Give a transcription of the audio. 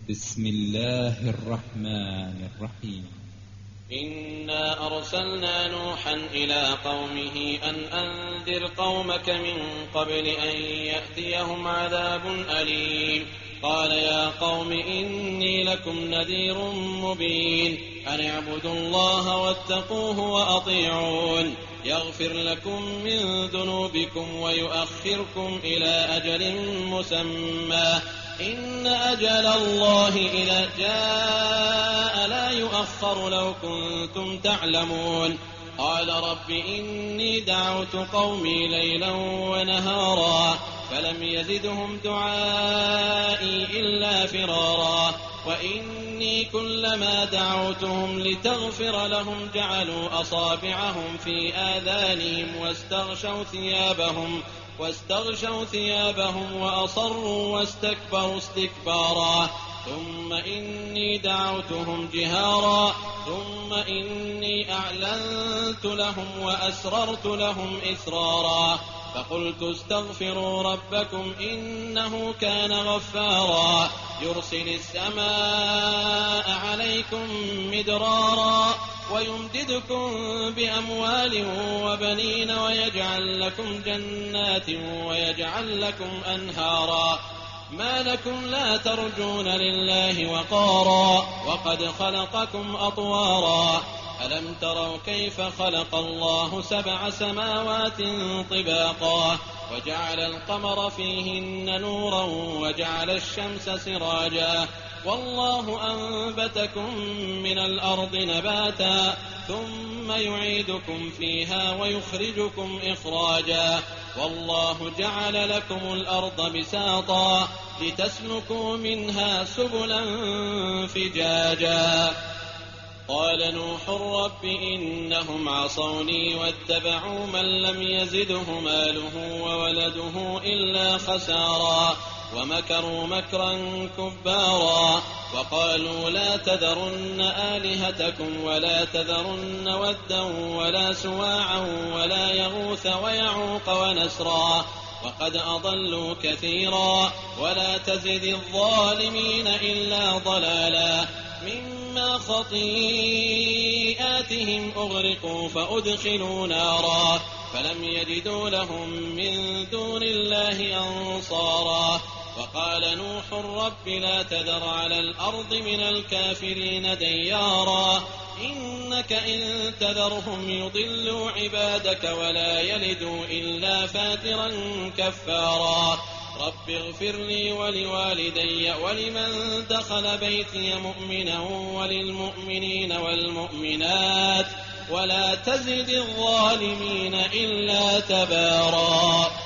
بسم الله الرحمن الرحيم. إنا أرسلنا نوحا إلى قومه أن أنذر قومك من قبل أن يأتيهم عذاب أليم. قال يا قوم إني لكم نذير مبين أن اعبدوا الله واتقوه وأطيعون يغفر لكم من ذنوبكم ويؤخركم إلى أجل مسمى إن أجل الله إذا جاء لا يؤخر لو كنتم تعلمون. قال رب إني دعوت قومي ليلا ونهارا فلم يزدهم دعائي إلا فرارا وإني كلما دعوتهم لتغفر لهم جعلوا أصابعهم في آذانهم واستغشوا ثيابهم وأصروا واستكبروا استكبارا ثم إني دعوتهم جهارا ثم إني أعلنت لهم وأسررت لهم إسرارا فقلت استغفروا ربكم إنه كان غفارا يرسل السماء عليكم مدرارا ويمددكم بأموال وبنين ويجعل لكم جنات ويجعل لكم أنهارا ما لكم لا ترجون لله وقارا وقد خلقكم أطوارا ألم تروا كيف خلق الله 7 سماوات طباقا وجعل القمر فيهن نورا وجعل الشمس سراجا والله أنبتكم من الأرض نباتا ثم يعيدكم فيها ويخرجكم إخراجا والله جعل لكم الأرض بساطا لتسلكوا منها سبلا فجاجا. قال نوح رب إنهم عصوني واتبعوا من لم يزده ماله وولده إلا خسارا ومكروا مكرا كبارا وقالوا لا تذرن آلهتكم ولا تذرن ودا ولا سواعا ولا يغوث ويعوق ونسرا وقد أضلوا كثيرا ولا تزد الظالمين إلا ضلالا مما خطيئاتهم أغرقوا فأدخلوا نارا فلم يجدوا لهم من دون الله أنصارا وقال نوح رب لا تذر على الأرض من الكافرين ديارا إنك إن تذرهم يضلوا عبادك ولا يلدوا إلا فاجرا كفارا رب اغفر لي ولوالدي ولمن دخل بيتي مؤمنا وللمؤمنين والمؤمنات ولا تزد الظالمين إلا تبارا.